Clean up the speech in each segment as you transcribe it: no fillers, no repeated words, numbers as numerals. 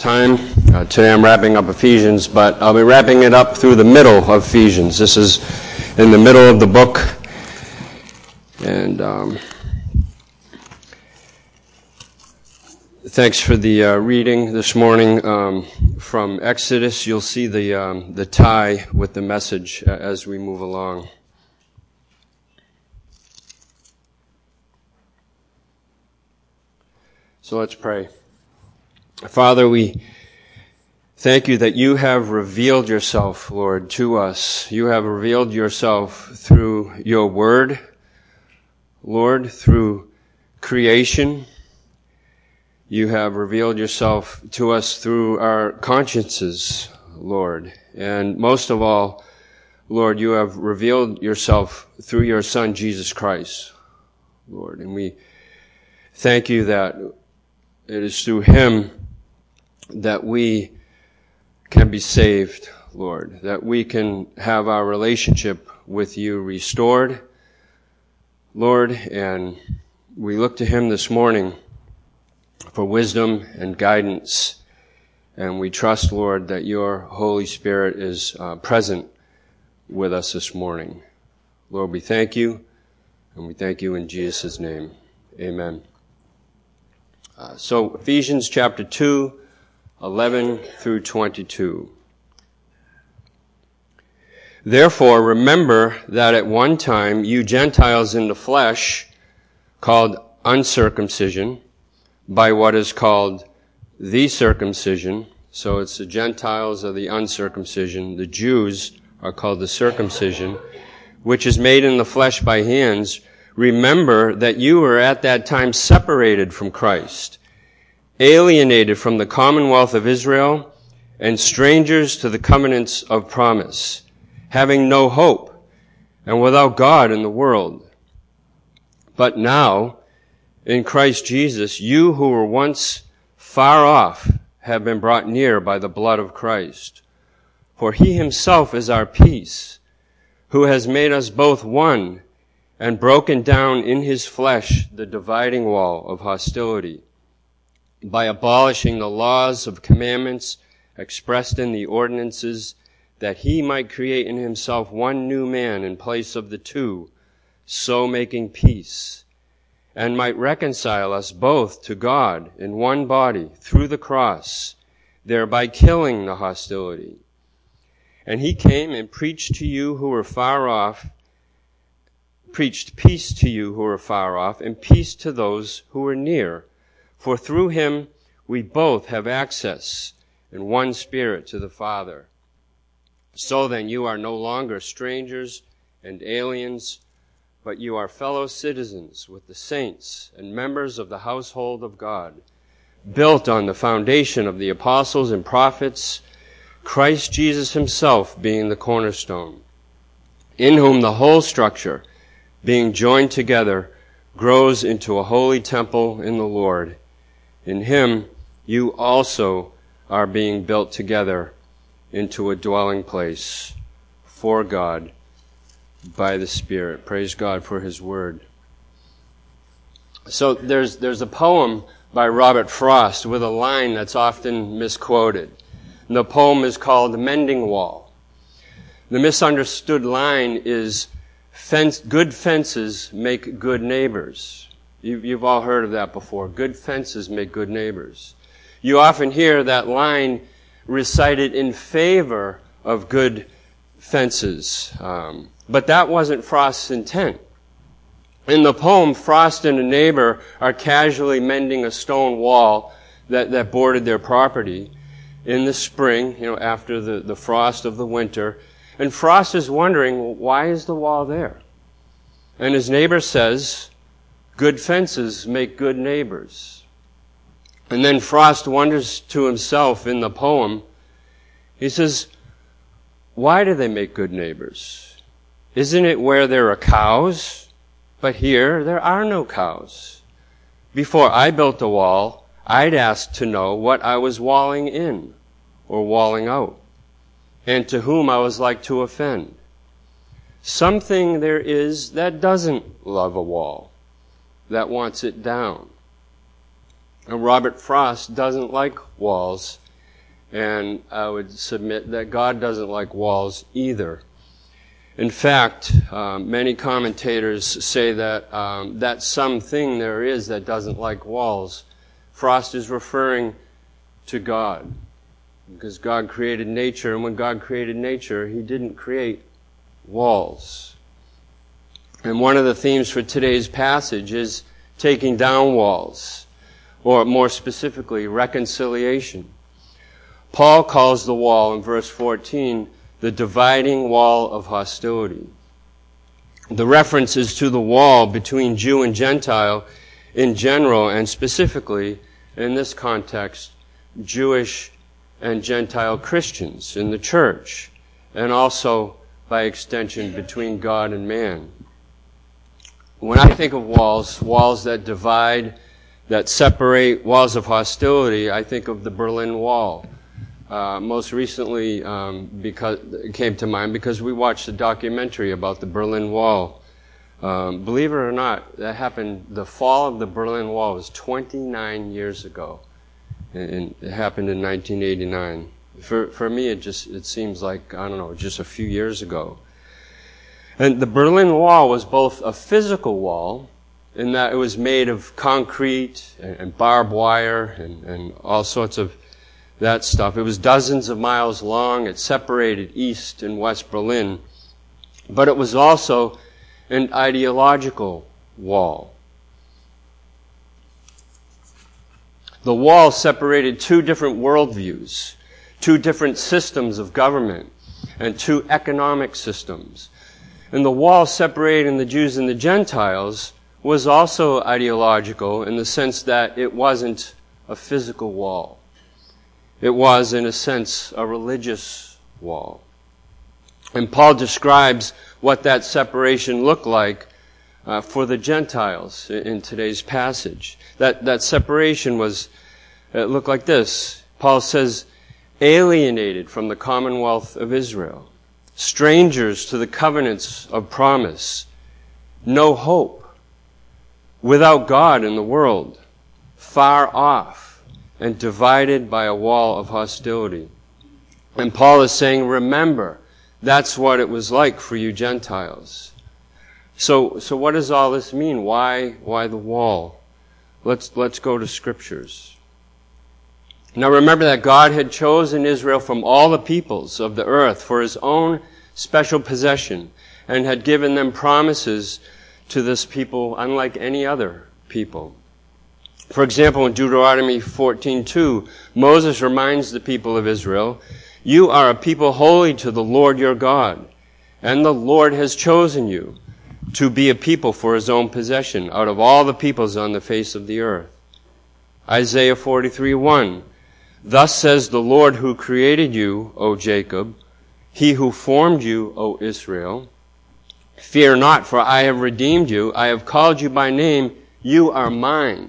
time. Today I'm wrapping up Ephesians, but I'll be wrapping it up through the middle of Ephesians. This is in the middle of the book. And thanks for the reading this morning from Exodus. You'll see the tie with the message as we move along. So let's pray. Father, we thank you that you have revealed yourself, Lord, to us. You have revealed yourself through your word, Lord, through creation. You have revealed yourself to us through our consciences, Lord. And most of all, Lord, you have revealed yourself through your Son, Jesus Christ, Lord. And we thank you that it is through him that we can be saved, Lord, that we can have our relationship with you restored, Lord, and we look to him this morning for wisdom and guidance, and we trust, Lord, that your Holy Spirit is present with us this morning. Lord, we thank you, and we thank you in Jesus' name. Amen. So Ephesians chapter 2, 11 through 22. Therefore, remember that at one time you Gentiles in the flesh, called uncircumcision, by what is called the circumcision. So it's the Gentiles are the uncircumcision. The Jews are called the circumcision, which is made in the flesh by hands. Remember that you were at that time separated from Christ, alienated from the commonwealth of Israel, and strangers to the covenants of promise, having no hope, and without God in the world. But now, in Christ Jesus, you who were once far off have been brought near by the blood of Christ. For he himself is our peace, who has made us both one, and broken down in his flesh the dividing wall of hostility, by abolishing the laws of commandments expressed in the ordinances, that he might create in himself one new man in place of the two, so making peace, and might reconcile us both to God in one body through the cross, thereby killing the hostility. And he came and preached to you who were far off, preached peace to you who were far off, and peace to those who were near. For through him we both have access in one Spirit to the Father. So then you are no longer strangers and aliens, but you are fellow citizens with the saints and members of the household of God, built on the foundation of the apostles and prophets, Christ Jesus himself being the cornerstone, in whom the whole structure, being joined together, grows into a holy temple in the Lord. In him you also are being built together into a dwelling place for God by the Spirit. Praise God for his word. So there's a poem by Robert Frost with a line that's often misquoted. And the poem is called Mending Wall. The misunderstood line is, good fences make good neighbors. You've all heard of that before. Good fences make good neighbors. You often hear that line recited in favor of good fences. But that wasn't Frost's intent. In the poem, Frost and a neighbor are casually mending a stone wall that bordered their property in the spring, after the frost of the winter. And Frost is wondering, well, why is the wall there? And his neighbor says, good fences make good neighbors. And then Frost wonders to himself in the poem, he says, why do they make good neighbors? Isn't it where there are cows? But here there are no cows. Before I built the wall, I'd ask to know what I was walling in or walling out, and to whom I was like to offend. Something there is that doesn't love a wall, that wants it down. And Robert Frost doesn't like walls. And I would submit that God doesn't like walls either. In fact, many commentators say that that something there is that doesn't like walls. Frost is referring to God, because God created nature, and when God created nature, He didn't create walls. And one of the themes for today's passage is taking down walls, or more specifically, reconciliation. Paul calls the wall in verse 14 the dividing wall of hostility. The reference is to the wall between Jew and Gentile in general, and specifically, in this context, Jewish and Gentile Christians in the church, and also, by extension, between God and man. When I think of walls that divide, that separate, walls of hostility, I think of the Berlin Wall. Most recently, because it came to mind because we watched a documentary about the Berlin Wall. Believe it or not, that happened, the fall of the Berlin Wall was 29 years ago. And it happened in 1989. For me, it seems like, I don't know, just a few years ago. And the Berlin Wall was both a physical wall, in that it was made of concrete and barbed wire and all sorts of that stuff. It was dozens of miles long. It separated East and West Berlin. But it was also an ideological wall. The wall separated two different worldviews, two different systems of government, and two economic systems. And the wall separating the Jews and the Gentiles was also ideological in the sense that it wasn't a physical wall. It was, in a sense, a religious wall. And Paul describes what that separation looked like for the Gentiles in today's passage. That separation it looked like this. Paul says, alienated from the commonwealth of Israel, strangers to the covenants of promise, no hope, without God in the world, far off, and divided by a wall of hostility. And Paul is saying, remember, that's what it was like for you Gentiles. So what does all this mean? Why the wall? Let's go to scriptures. Now remember that God had chosen Israel from all the peoples of the earth for His own special possession, and had given them promises to this people unlike any other people. For example, in Deuteronomy 14:2, Moses reminds the people of Israel, you are a people holy to the Lord your God, and the Lord has chosen you to be a people for His own possession out of all the peoples on the face of the earth. Isaiah 43:1, thus says the Lord who created you, O Jacob, He who formed you, O Israel, fear not, for I have redeemed you. I have called you by name. You are mine.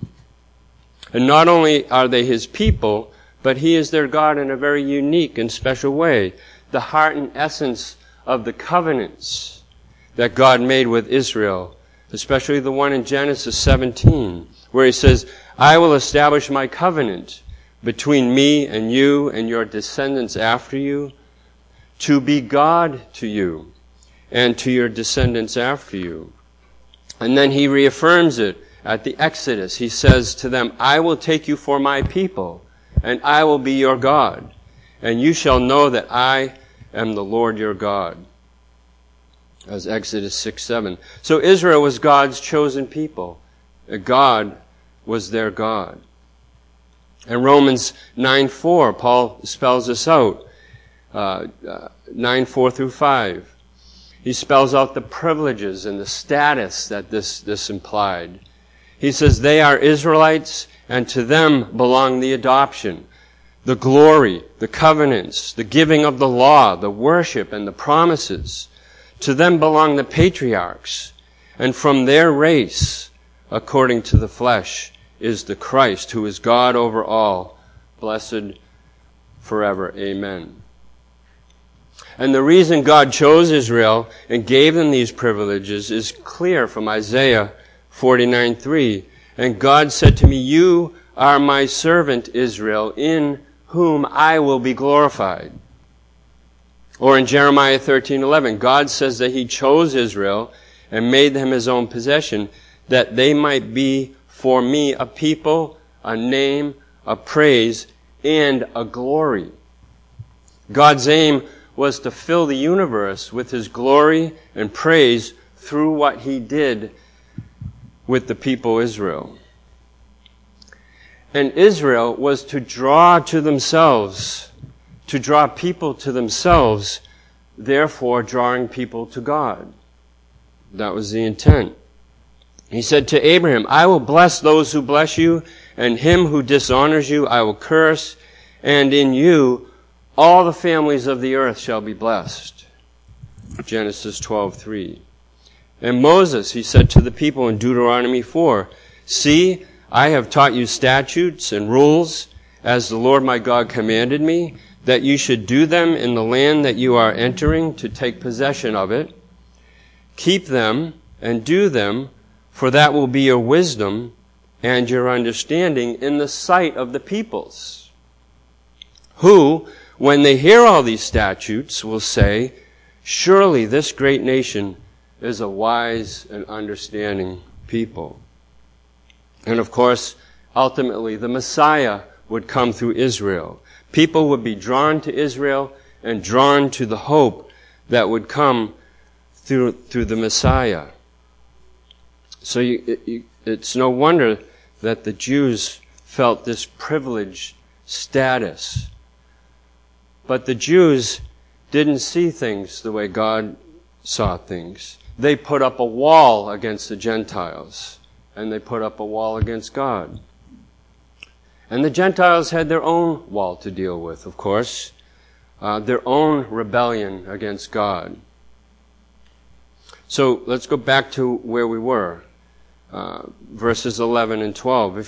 And not only are they His people, but He is their God in a very unique and special way. The heart and essence of the covenants that God made with Israel, especially the one in Genesis 17, where He says, I will establish my covenant between me and you and your descendants after you, to be God to you and to your descendants after you. And then He reaffirms it at the Exodus. He says to them, I will take you for my people, and I will be your God, and you shall know that I am the Lord your God. As Exodus 6:7. So Israel was God's chosen people. God was their God. In Romans 9:4, Paul spells this out. 9:4 through 5. He spells out the privileges and the status that this implied. He says, they are Israelites, and to them belong the adoption, the glory, the covenants, the giving of the law, the worship, and the promises. To them belong the patriarchs, and from their race, according to the flesh, is the Christ, who is God over all, blessed forever. Amen. And the reason God chose Israel and gave them these privileges is clear from Isaiah 49:3. And God said to me, you are my servant Israel, in whom I will be glorified. Or in Jeremiah 13:11, God says that he chose Israel and made them his own possession, that they might be for me a people, a name, a praise, and a glory. God's aim was to fill the universe with his glory and praise through what he did with the people Israel. And Israel was to draw to themselves, to draw people to themselves, therefore drawing people to God. That was the intent. He said to Abraham, I will bless those who bless you, and him who dishonors you I will curse, and in you all the families of the earth shall be blessed. Genesis 12:3. And Moses, he said to the people in Deuteronomy 4, see, I have taught you statutes and rules, as the Lord my God commanded me, that you should do them in the land that you are entering to take possession of it. Keep them and do them, for that will be your wisdom and your understanding in the sight of the peoples, who, when they hear all these statutes, will say, surely this great nation is a wise and understanding people. And of course, ultimately, the Messiah would come through Israel. People would be drawn to Israel and drawn to the hope that would come through the Messiah. So it's no wonder that the Jews felt this privileged status. But the Jews didn't see things the way God saw things. They put up a wall against the Gentiles, and they put up a wall against God. And the Gentiles had their own wall to deal with, of course, their own rebellion against God. So let's go back to where we were, verses 11 and 12.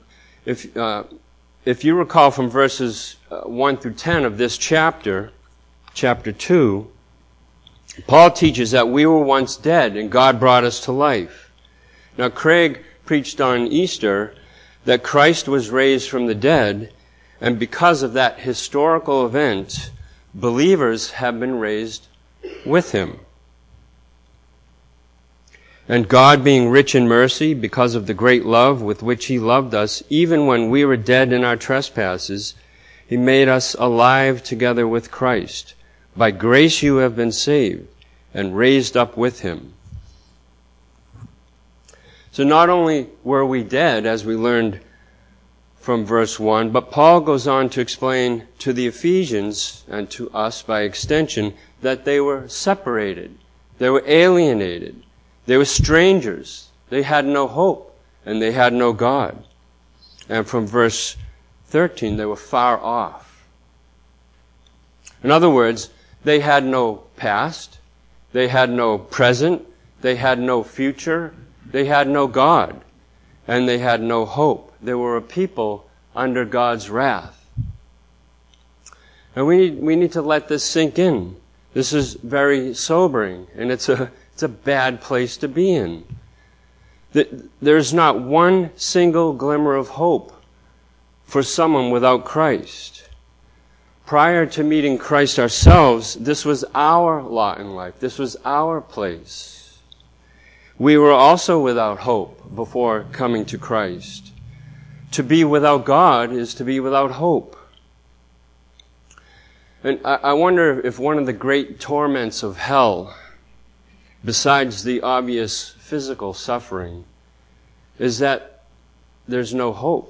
If you recall from verses 1 through 10 of this chapter 2, Paul teaches that we were once dead and God brought us to life. Now, Craig preached on Easter that Christ was raised from the dead, and because of that historical event, believers have been raised with him. And God, being rich in mercy, because of the great love with which he loved us, even when we were dead in our trespasses, he made us alive together with Christ. By grace you have been saved and raised up with him. So not only were we dead, as we learned from verse 1, but Paul goes on to explain to the Ephesians, and to us by extension, that they were separated. They were alienated. They were strangers. They had no hope, and they had no God. And from verse 13, they were far off. In other words, they had no past, they had no present, they had no future, they had no God, and they had no hope. They were a people under God's wrath. And we need to let this sink in. This is very sobering, and it's a bad place to be in. There's not one single glimmer of hope for someone without Christ. Prior to meeting Christ ourselves, this was our lot in life. This was our place. We were also without hope before coming to Christ. To be without God is to be without hope. And I wonder if one of the great torments of hell, besides the obvious physical suffering, is that there's no hope.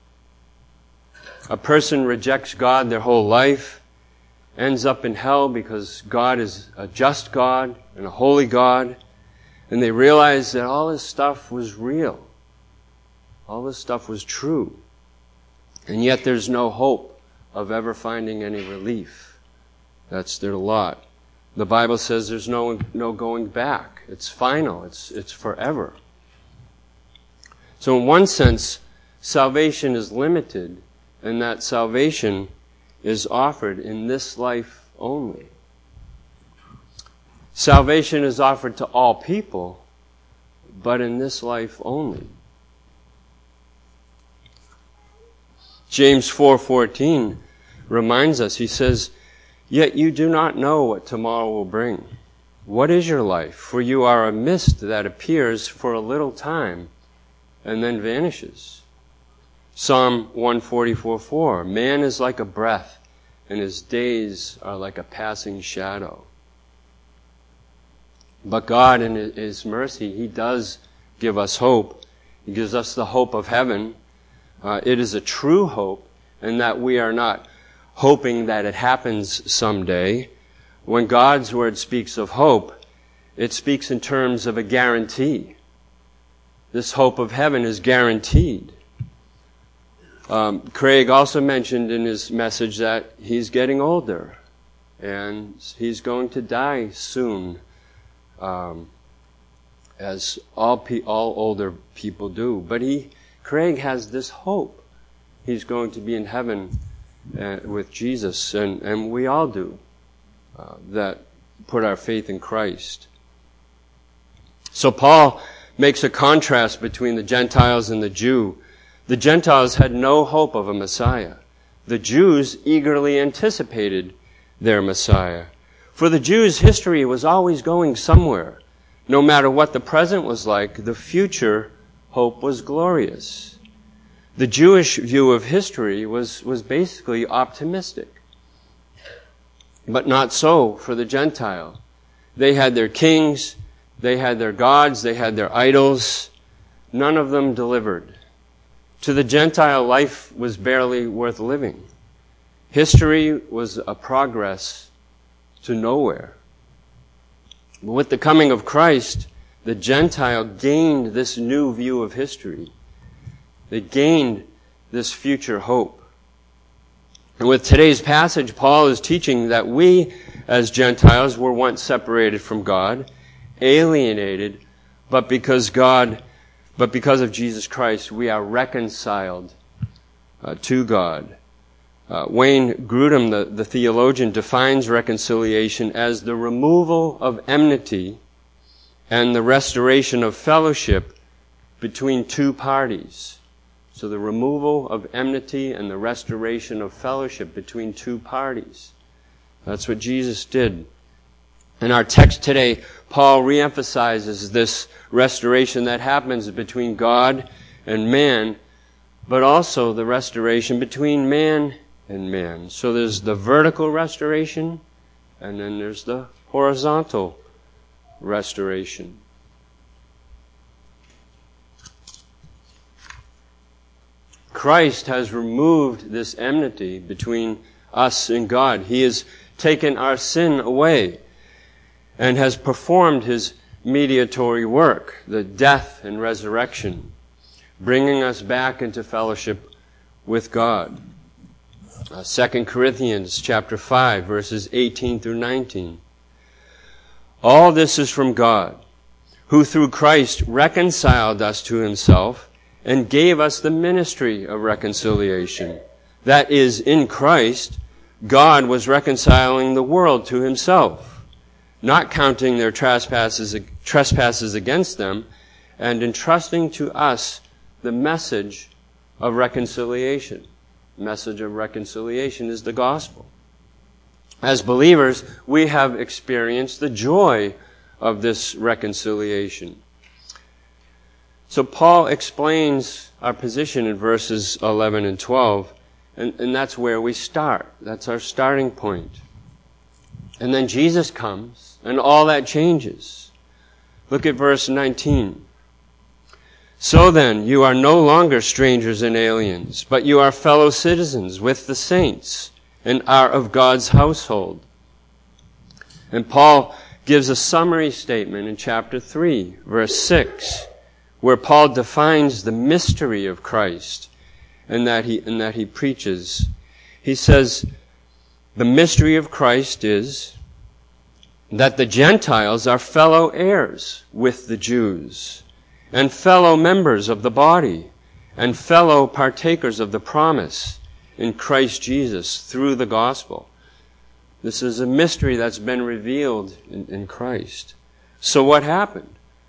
A person rejects God their whole life, ends up in hell because God is a just God and a holy God, and they realize that all this stuff was real. All this stuff was true. And yet there's no hope of ever finding any relief. That's their lot. The Bible says there's no going back. It's final. It's forever. So in one sense, salvation is limited, and that salvation is offered in this life only. Salvation is offered to all people, but in this life only. James 4:14 reminds us. He says, "Yet you do not know what tomorrow will bring. What is your life? For you are a mist that appears for a little time and then vanishes." Psalm 144:4, "Man is like a breath, and his days are like a passing shadow." But God, in His mercy, He does give us hope. He gives us the hope of heaven. It is a true hope, in that we are not hoping that it happens someday. When God's Word speaks of hope, it speaks in terms of a guarantee. This hope of heaven is guaranteed. Craig also mentioned in his message that he's getting older, and he's going to die soon. As all older people do. But Craig has this hope. He's going to be in heaven with Jesus, and we all do, that put our faith in Christ. So Paul makes a contrast between the Gentiles and the Jew. The Gentiles had no hope of a Messiah. The Jews eagerly anticipated their Messiah. For the Jews, history was always going somewhere. No matter what the present was like, the future hope was glorious. The Jewish view of history was basically optimistic. But not so for the Gentile. They had their kings, they had their gods, they had their idols. None of them delivered. To the Gentile, life was barely worth living. History was a progress to nowhere. But with the coming of Christ, the Gentile gained this new view of history. They gained this future hope. And with today's passage, Paul is teaching that we, as Gentiles, were once separated from God, alienated, but because of Jesus Christ, we are reconciled to God. Wayne Grudem, the theologian, defines reconciliation as the removal of enmity and the restoration of fellowship between two parties. So the removal of enmity and the restoration of fellowship between two parties. That's what Jesus did. In our text today, Paul reemphasizes this restoration that happens between God and man, but also the restoration between man and man. So there's the vertical restoration, and then there's the horizontal restoration. Christ has removed this enmity between us and God. He has taken our sin away and has performed His mediatory work, the death and resurrection, bringing us back into fellowship with God. 2 Corinthians chapter 5, verses 18 through 19. All this is from God, who through Christ reconciled us to Himself and gave us the ministry of reconciliation. That is, in Christ, God was reconciling the world to Himself, not counting their trespasses against them, and entrusting to us the message of reconciliation. The message of reconciliation is the gospel. As believers, we have experienced the joy of this reconciliation. So Paul explains our position in verses 11 and 12, and that's where we start. That's our starting point. And then Jesus comes, and all that changes. Look at verse 19. So then, you are no longer strangers and aliens, but you are fellow citizens with the saints and are of God's household. And Paul gives a summary statement in chapter 3, verse 6, where Paul defines the mystery of Christ and that he preaches. He says, the mystery of Christ is that the Gentiles are fellow heirs with the Jews, and fellow members of the body, and fellow partakers of the promise in Christ Jesus through the gospel. This is a mystery that's been revealed in Christ. So what happened?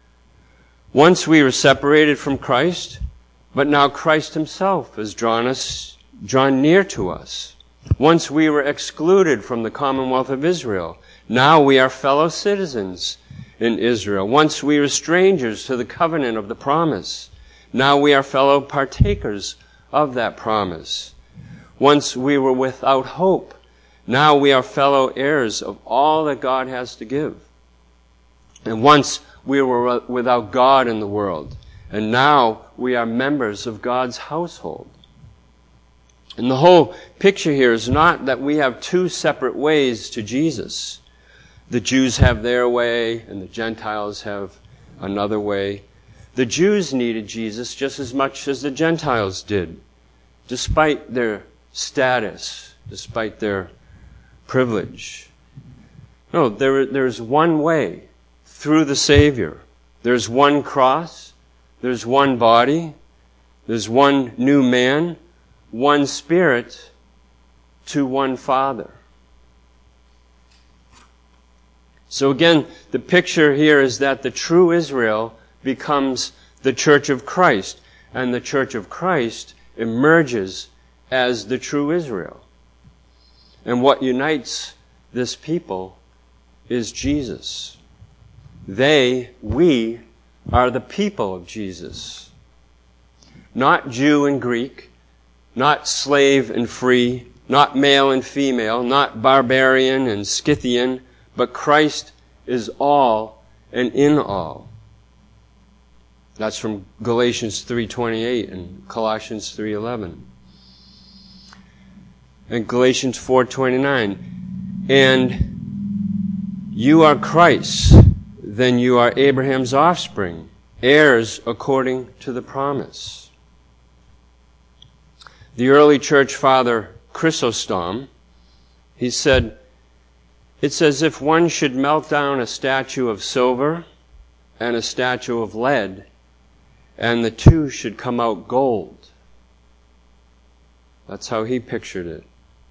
Once we were separated from Christ, but now Christ Himself has drawn near to us. Once we were excluded from the Commonwealth of Israel. Now we are fellow citizens in Israel. Once we were strangers to the covenant of the promise. Now we are fellow partakers of that promise. Once we were without hope. Now we are fellow heirs of all that God has to give. And once we were without God in the world. And now we are members of God's household. And the whole picture here is not that we have two separate ways to Jesus. The Jews have their way and the Gentiles have another way. The Jews needed Jesus just as much as the Gentiles did, despite their status, despite their privilege. No, there's one way through the Savior. There's one cross. There's one body. There's one new man. One Spirit to one Father. So again, the picture here is that the true Israel becomes the Church of Christ, and the Church of Christ emerges as the true Israel. And what unites this people is Jesus. We are the people of Jesus. Not Jew and Greek, not slave and free, not male and female, not barbarian and Scythian, but Christ is all and in all. That's from Galatians 3:28 and Colossians 3:11. And Galatians 4:29. And you are Christ, then you are Abraham's offspring, heirs according to the promise. The early church father Chrysostom, he said, it's as if one should melt down a statue of silver and a statue of lead, and the two should come out gold. That's how he pictured it.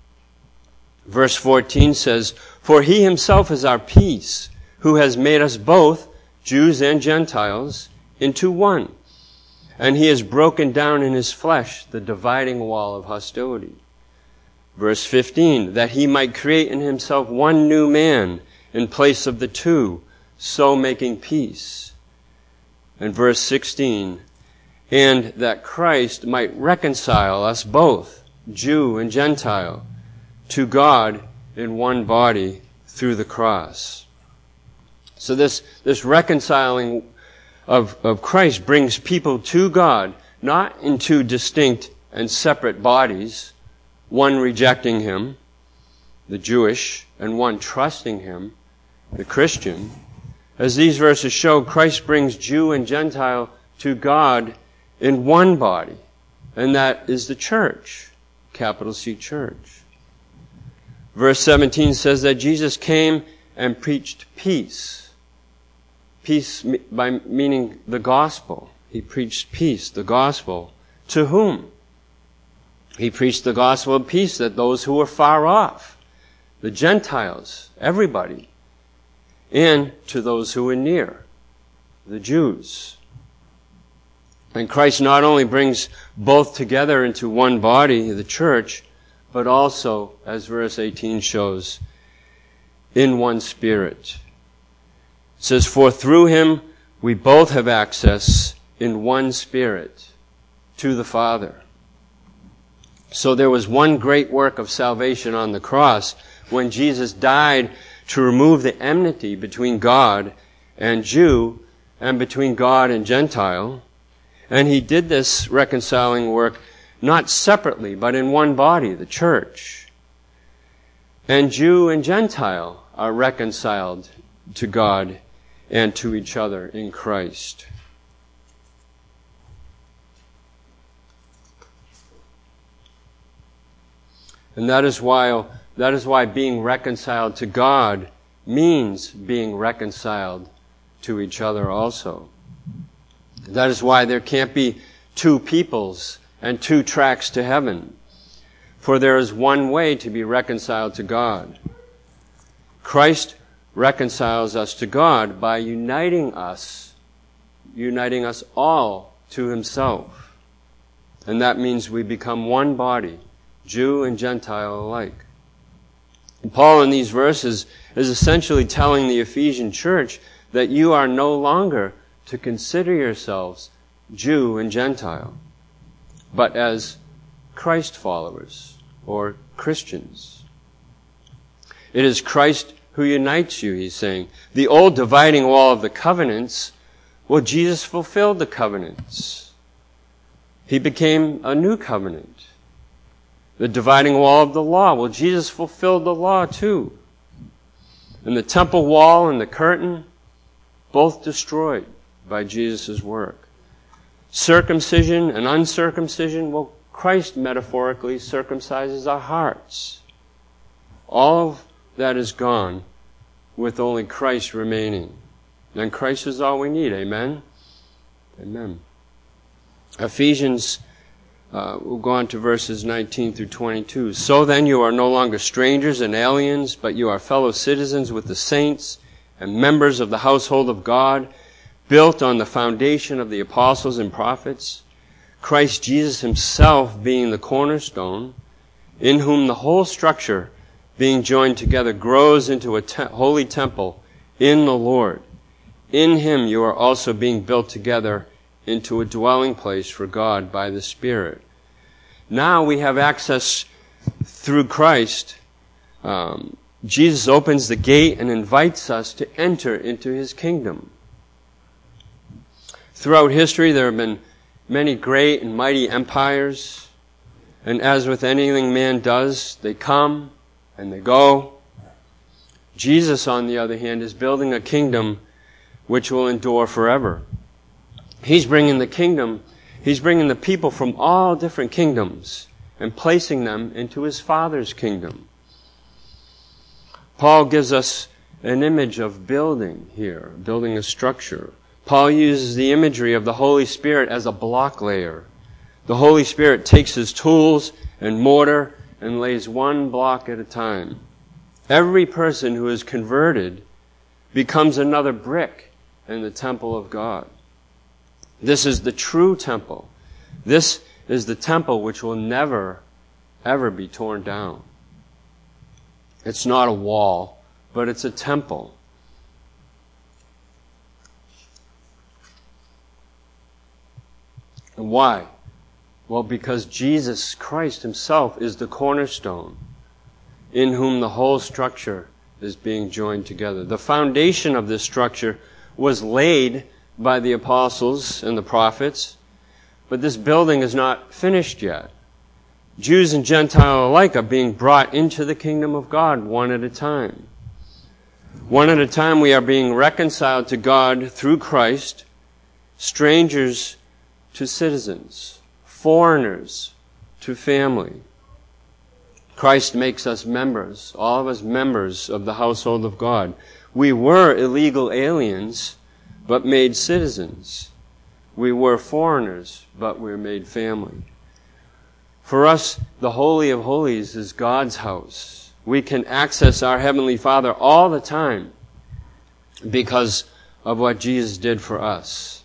Verse 14 says, for he himself is our peace, who has made us both, Jews and Gentiles, into one. And he has broken down in his flesh the dividing wall of hostility. Verse 15, that he might create in himself one new man in place of the two, so making peace. And verse 16, and that Christ might reconcile us both, Jew and Gentile, to God in one body through the cross. So this reconciling of Christ brings people to God, not in two distinct and separate bodies, one rejecting him, the Jewish, and one trusting him, the Christian. As these verses show, Christ brings Jew and Gentile to God in one body, and that is the church, capital C church. Verse 17 says that Jesus came and preached peace. Peace by meaning the gospel. He preached peace, the gospel. To whom? He preached the gospel of peace that those who were far off, the Gentiles, everybody, and to those who were near, the Jews. And Christ not only brings both together into one body, the church, but also, as verse 18 shows, in one Spirit. It says, for through him we both have access in one Spirit to the Father. So there was one great work of salvation on the cross when Jesus died to remove the enmity between God and Jew and between God and Gentile. And he did this reconciling work not separately, but in one body, the church. And Jew and Gentile are reconciled to God and to each other in Christ. And that is why being reconciled to God means being reconciled to each other also. That is why there can't be two peoples and two tracks to heaven. For there is one way to be reconciled to God. Christ reconciles us to God by uniting us all to himself. And that means we become one body, Jew and Gentile alike. And Paul in these verses is essentially telling the Ephesian church that you are no longer to consider yourselves Jew and Gentile, but as Christ followers or Christians. It is Christ who unites you, he's saying. The old dividing wall of the covenants, well, Jesus fulfilled the covenants. He became a new covenant. The dividing wall of the law, well, Jesus fulfilled the law too. And the temple wall and the curtain, both destroyed by Jesus' work. Circumcision and uncircumcision, well, Christ metaphorically circumcises our hearts. All of that is gone with only Christ remaining. And Christ is all we need. Amen? Amen. Ephesians, we'll go on to verses 19 through 22. So then you are no longer strangers and aliens, but you are fellow citizens with the saints and members of the household of God, built on the foundation of the apostles and prophets, Christ Jesus himself being the cornerstone, in whom the whole structure, being joined together, grows into a holy temple in the Lord. In him you are also being built together into a dwelling place for God by the Spirit. Now we have access through Christ. Jesus opens the gate and invites us to enter into his kingdom. Throughout history, there have been many great and mighty empires, and as with anything man does, they come and they go. Jesus, on the other hand, is building a kingdom which will endure forever. He's bringing the kingdom, he's bringing the people from all different kingdoms and placing them into his Father's kingdom. Paul gives us an image of building here, building a structure. Paul uses the imagery of the Holy Spirit as a block layer. The Holy Spirit takes his tools and mortar and lays one block at a time. Every person who is converted becomes another brick in the temple of God. This is the true temple. This is the temple which will never, ever be torn down. It's not a wall, but it's a temple. And why? Well, because Jesus Christ himself is the cornerstone, in whom the whole structure is being joined together. The foundation of this structure was laid by the apostles and the prophets, but this building is not finished yet. Jews and Gentiles alike are being brought into the kingdom of God one at a time. One at a time we are being reconciled to God through Christ, strangers to citizens, foreigners to family. Christ makes us members, all of us members of the household of God. We were illegal aliens, but made citizens. We were foreigners, but we were made family. For us, the Holy of Holies is God's house. We can access our Heavenly Father all the time because of what Jesus did for us.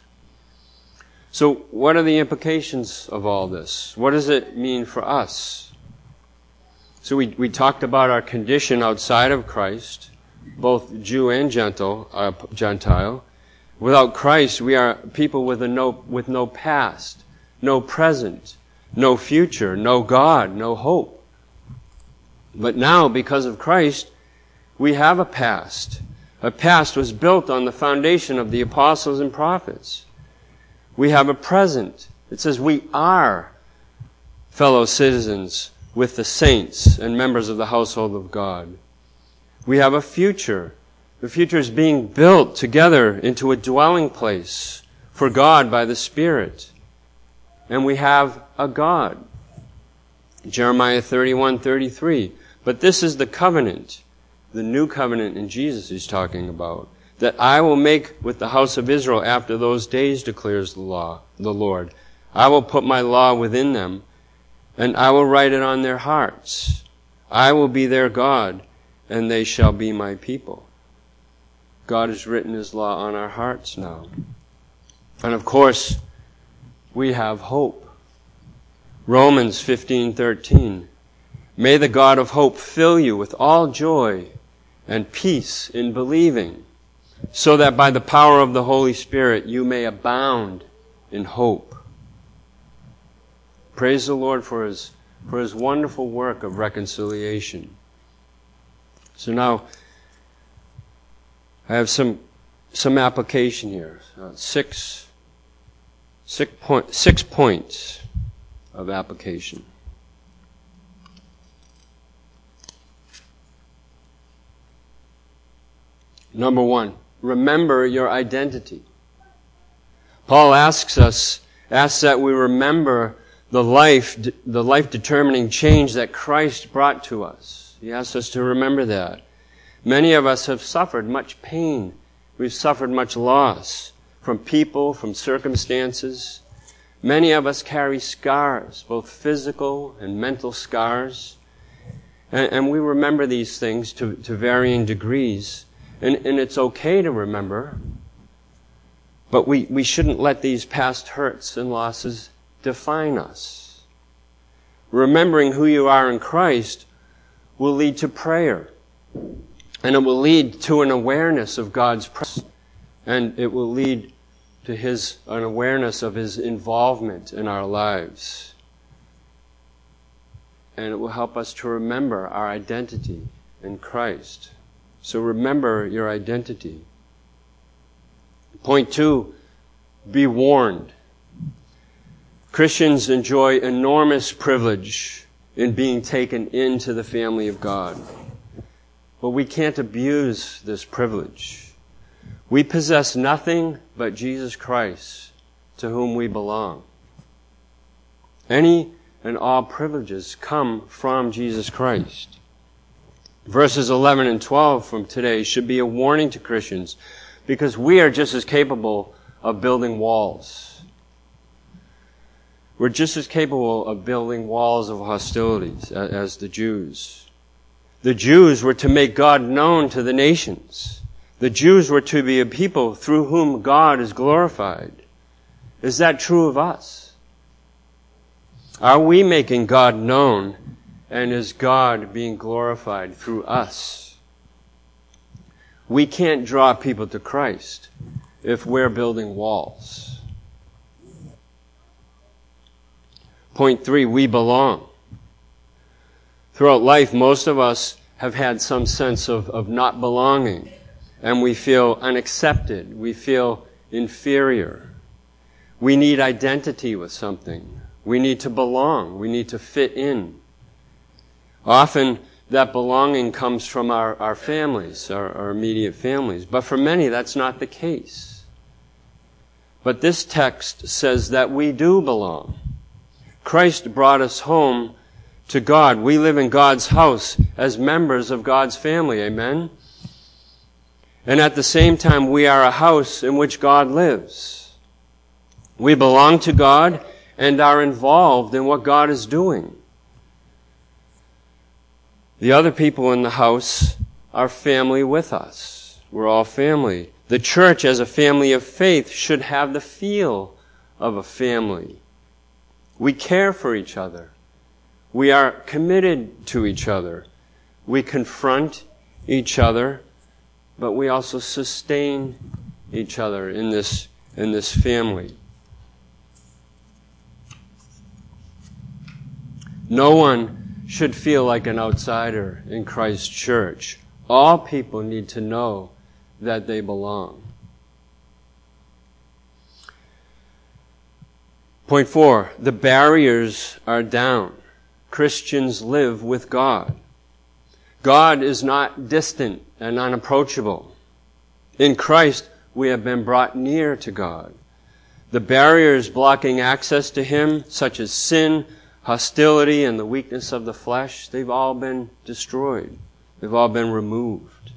So what are the implications of all this? What does it mean for us? So we talked about our condition outside of Christ, both Jew and Gentile. Without Christ, we are people with no past, no present, no future, no God, no hope. But now, because of Christ, we have a past. A past was built on the foundation of the apostles and prophets. We have a present. It says we are fellow citizens with the saints and members of the household of God. We have a future. The future is being built together into a dwelling place for God by the Spirit. And we have a God. Jeremiah 31:33. But this is the covenant, the new covenant in Jesus he's talking about, that I will make with the house of Israel after those days, declares the Lord. I will put my law within them, and I will write it on their hearts. I will be their God, and they shall be my people. God has written his law on our hearts now. And of course, we have hope. Romans 15:13. May the God of hope fill you with all joy and peace in believing, so that by the power of the Holy Spirit you may abound in hope. Praise the Lord for His wonderful work of reconciliation. So now, I have some application here. 6 points of application. Number 1, remember your identity. Paul asks that we remember the life-determining change that Christ brought to us. He asks us to remember that. Many of us have suffered much pain. We've suffered much loss from people, from circumstances. Many of us carry scars, both physical and mental scars. And we remember these things to varying degrees. And it's okay to remember, but we shouldn't let these past hurts and losses define us. Remembering who you are in Christ will lead to prayer, and it will lead to an awareness of God's presence, and it will lead to an awareness of His involvement in our lives. And it will help us to remember our identity in Christ. So remember your identity. Point 2, be warned. Christians enjoy enormous privilege in being taken into the family of God. But we can't abuse this privilege. We possess nothing but Jesus Christ, to whom we belong. Any and all privileges come from Jesus Christ. Verses 11 and 12 from today should be a warning to Christians, because we are just as capable of building walls. We're just as capable of building walls of hostilities as the Jews. The Jews were to make God known to the nations. The Jews were to be a people through whom God is glorified. Is that true of us? Are we making God known? And is God being glorified through us? We can't draw people to Christ if we're building walls. Point 3, we belong. Throughout life, most of us have had some sense of not belonging, and we feel unaccepted. We feel inferior. We need identity with something. We need to belong. We need to fit in. Often that belonging comes from our families, our immediate families. But for many, that's not the case. But this text says that we do belong. Christ brought us home to God. We live in God's house as members of God's family. Amen? And at the same time, we are a house in which God lives. We belong to God and are involved in what God is doing. The other people in the house are family with us. We're all family. The church, as a family of faith, should have the feel of a family. We care for each other. We are committed to each other. We confront each other, but we also sustain each other in this family. No one should feel like an outsider in Christ's church. All people need to know that they belong. Point 4, the barriers are down. Christians live with God. God is not distant and unapproachable. In Christ, we have been brought near to God. The barriers blocking access to Him, such as sin, hostility, and the weakness of the flesh, they've all been destroyed. They've all been removed.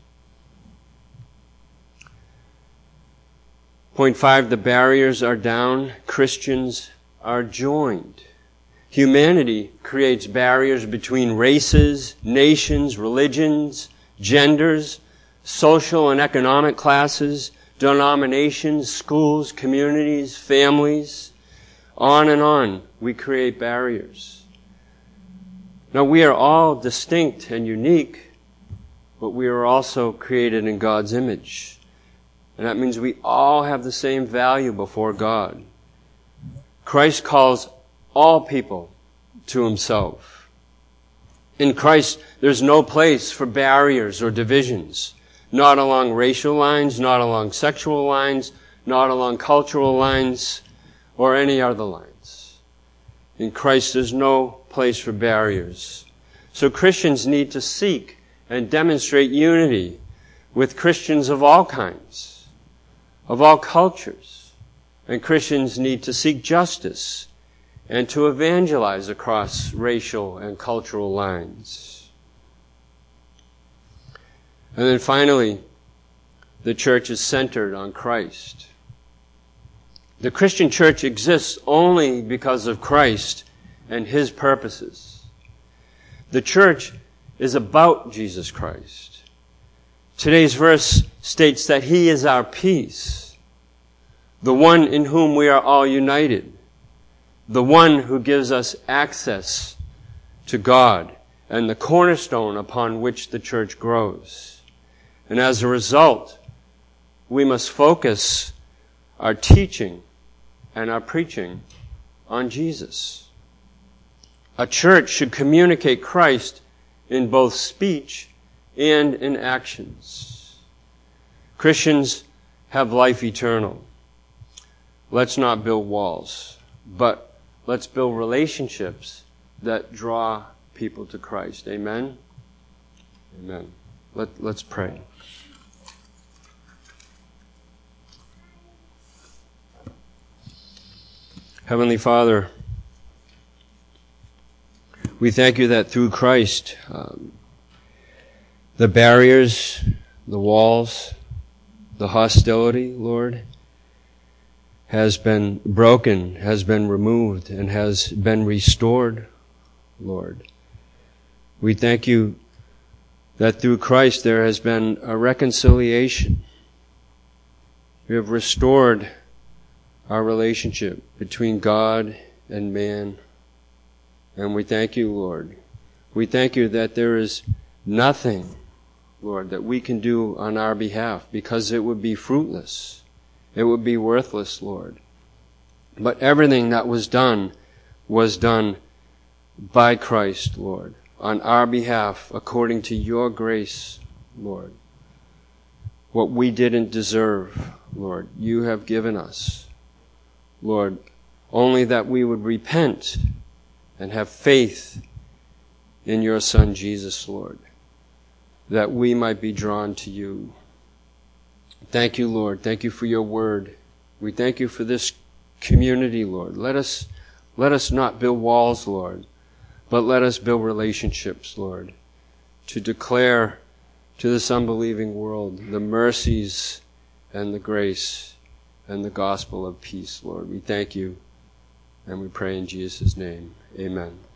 Point 5, the barriers are down. Christians are joined. Humanity creates barriers between races, nations, religions, genders, social and economic classes, denominations, schools, communities, families. On and on, we create barriers. Now, we are all distinct and unique, but we are also created in God's image. And that means we all have the same value before God. Christ calls all people to himself. In Christ, there's no place for barriers or divisions. Not along racial lines, not along sexual lines, not along cultural lines, or any other lines. In Christ, there's no place for barriers. So Christians need to seek and demonstrate unity with Christians of all kinds, of all cultures. And Christians need to seek justice and to evangelize across racial and cultural lines. And then finally, the church is centered on Christ. The Christian church exists only because of Christ and his purposes. The church is about Jesus Christ. Today's verse states that he is our peace, the one in whom we are all united, the one who gives us access to God, and the cornerstone upon which the church grows. And as a result, we must focus our teaching and our preaching on Jesus. A church should communicate Christ in both speech and in actions. Christians have life eternal. Let's not build walls, but let's build relationships that draw people to Christ. Amen? Amen. Let's pray. Heavenly Father, we thank you that through Christ, the barriers, the walls, the hostility, Lord, has been broken, has been removed, and has been restored, Lord. We thank you that through Christ there has been a reconciliation. We have restored our relationship between God and man. And we thank you, Lord. We thank you that there is nothing, Lord, that we can do on our behalf, because it would be fruitless. It would be worthless, Lord. But everything that was done by Christ, Lord, on our behalf, according to your grace, Lord. What we didn't deserve, Lord, you have given us. Lord, only that we would repent and have faith in your Son, Jesus, Lord, that we might be drawn to you. Thank you, Lord. Thank you for your word. We thank you for this community, Lord. Let us not build walls, Lord, but let us build relationships, Lord, to declare to this unbelieving world the mercies and the grace and the gospel of peace, Lord. We thank you and we pray in Jesus' name. Amen.